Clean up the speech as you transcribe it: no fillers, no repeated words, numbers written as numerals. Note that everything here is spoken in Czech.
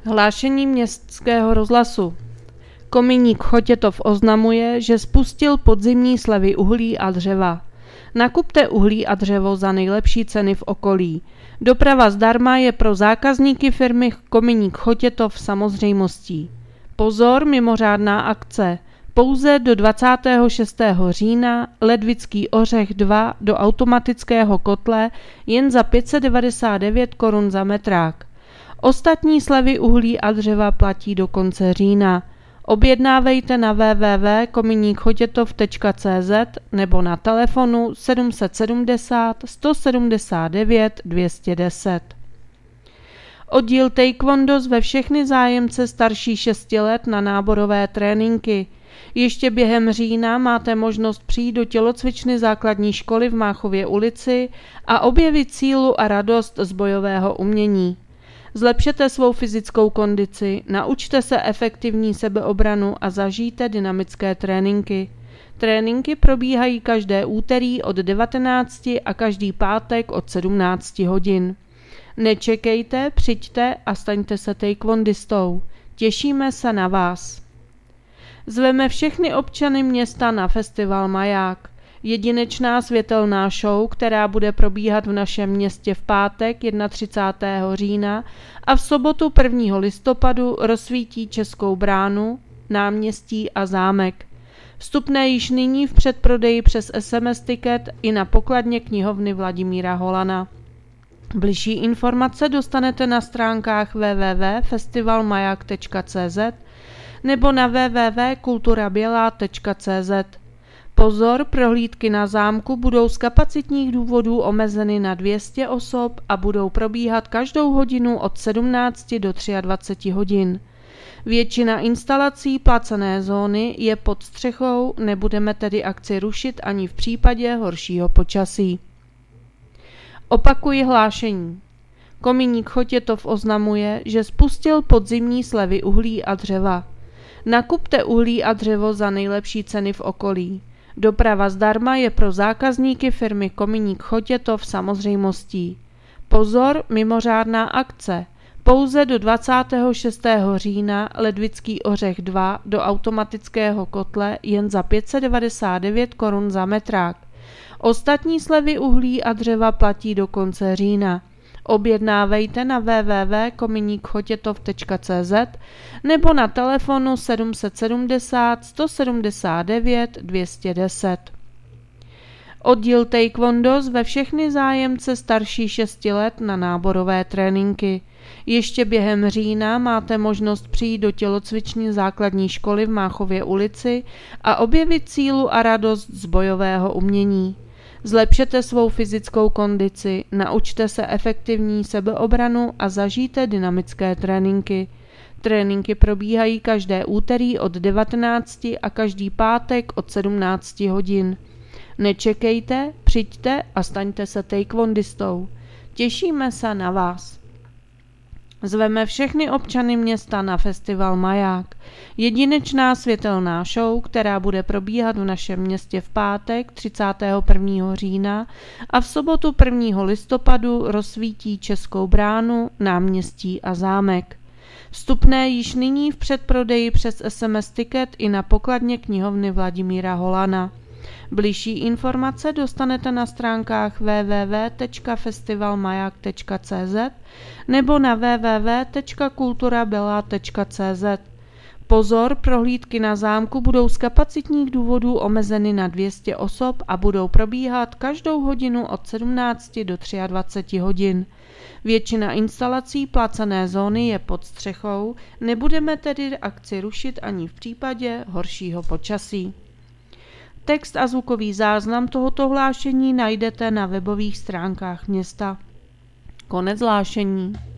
Hlášení Městského rozhlasu. Kominík Chotětov oznamuje, že spustil podzimní slevy uhlí a dřeva. Nakupte uhlí a dřevo za nejlepší ceny v okolí. Doprava zdarma je pro zákazníky firmy Kominík Chotětov samozřejmostí. Pozor, mimořádná akce. Pouze do 26. října ledvický ořech 2 do automatického kotle jen za 599 korun za metrák. Ostatní slevy uhlí a dřeva platí do konce října. Objednávejte na www.kominikchotětov.cz nebo na telefonu 770 179 210. Oddíl taekwondo zve všechny zájemce starší 6 let na náborové tréninky. Ještě během října máte možnost přijít do tělocvičny základní školy v Máchově ulici a objevit sílu a radost z bojového umění. Zlepšete svou fyzickou kondici, naučte se efektivní sebeobranu a zažijte dynamické tréninky. Tréninky probíhají každé úterý od 19 a každý pátek od 17 hodin. Nečekejte, přijďte a staňte se taekwondistou. Těšíme se na vás. Zveme všechny občany města na festival Maják. Jedinečná světelná show, která bude probíhat v našem městě v pátek 31. října a v sobotu 1. listopadu rozsvítí Českou bránu, náměstí a zámek. Vstupné již nyní v předprodeji přes SMS ticket i na pokladně knihovny Vladimíra Holana. Bližší informace dostanete na stránkách www.festivalmaják.cz nebo na www.kulturabělá.cz. Pozor, prohlídky na zámku budou z kapacitních důvodů omezeny na 200 osob a budou probíhat každou hodinu od 17 do 23 hodin. Většina instalací placené zóny je pod střechou, nebudeme tedy akci rušit ani v případě horšího počasí. Opakuji hlášení. Kominík Chotětov oznamuje, že spustil podzimní slevy uhlí a dřeva. Nakupte uhlí a dřevo za nejlepší ceny v okolí. Doprava zdarma je pro zákazníky firmy Kominík Chotětov samozřejmostí. Pozor, mimořádná akce. Pouze do 26. října ledvický ořech 2 do automatického kotle jen za 599 korun za metrák. Ostatní slevy uhlí a dřeva platí do konce října. Objednávejte na www.kominikchotětov.cz nebo na telefonu 770 179 210. Oddíl taekwondo zve všechny zájemce starší 6 let na náborové tréninky. Ještě během října máte možnost přijít do tělocvičny základní školy v Máchově ulici a objevit sílu a radost z bojového umění. Zlepšete svou fyzickou kondici, naučte se efektivní sebeobranu a zažijte dynamické tréninky. Tréninky probíhají každé úterý od 19 a každý pátek od 17 hodin. Nečekejte, přijďte a staňte se taekwondistou. Těšíme se na vás. Zveme všechny občany města na festival Maják. Jedinečná světelná show, která bude probíhat v našem městě v pátek 31. října a v sobotu 1. listopadu rozsvítí Českou bránu, náměstí a zámek. Vstupné již nyní v předprodeji přes SMS ticket i na pokladně knihovny Vladimíra Holana. Bližší informace dostanete na stránkách www.festivalmaják.cz nebo na www.kulturabela.cz. Pozor, prohlídky na zámku budou z kapacitních důvodů omezeny na 200 osob a budou probíhat každou hodinu od 17 do 23 hodin. Většina instalací placené zóny je pod střechou, nebudeme tedy akci rušit ani v případě horšího počasí. Text a zvukový záznam tohoto hlášení najdete na webových stránkách města. Konec hlášení.